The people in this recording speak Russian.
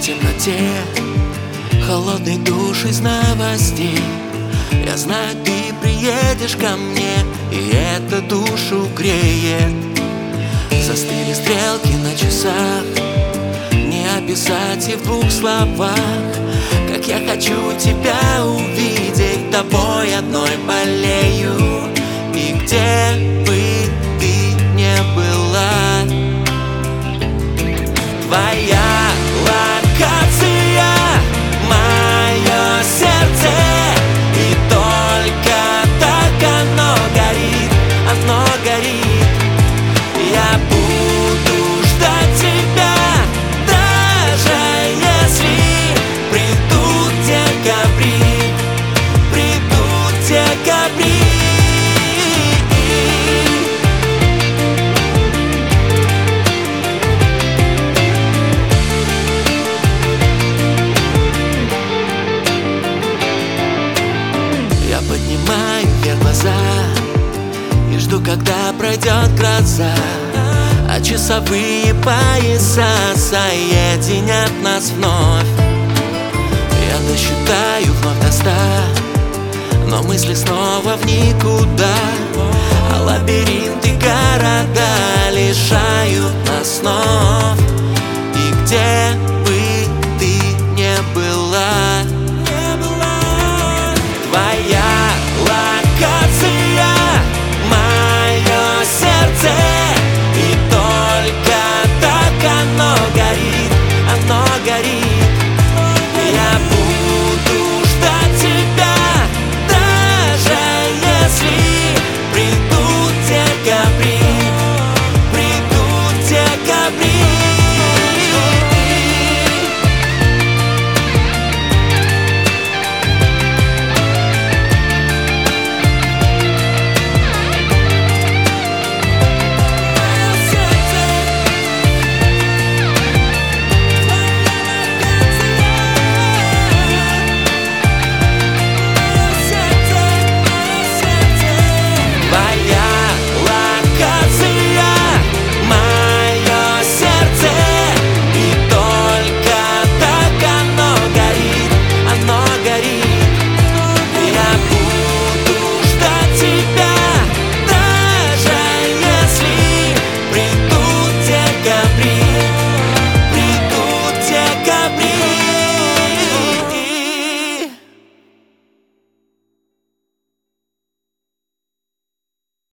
в темноте, холодный душ из новостей. Я знаю, ты приедешь ко мне, и это душу греет. Застыли стрелки на часах, не описать и в двух словах. Как я хочу тебя увидеть, тобой одной болею. И где бы ты не была, твоя локация, мое сердце. И только так оно горит, оно горит. Я буду ждать тебя, даже если придут декабри, придут декабри. Я поднимаю вверх глаза и жду, когда пройдет гроза, а часовые пояса соединят нас вновь. Я досчитаю вновь до 100, но мысли снова в никуда.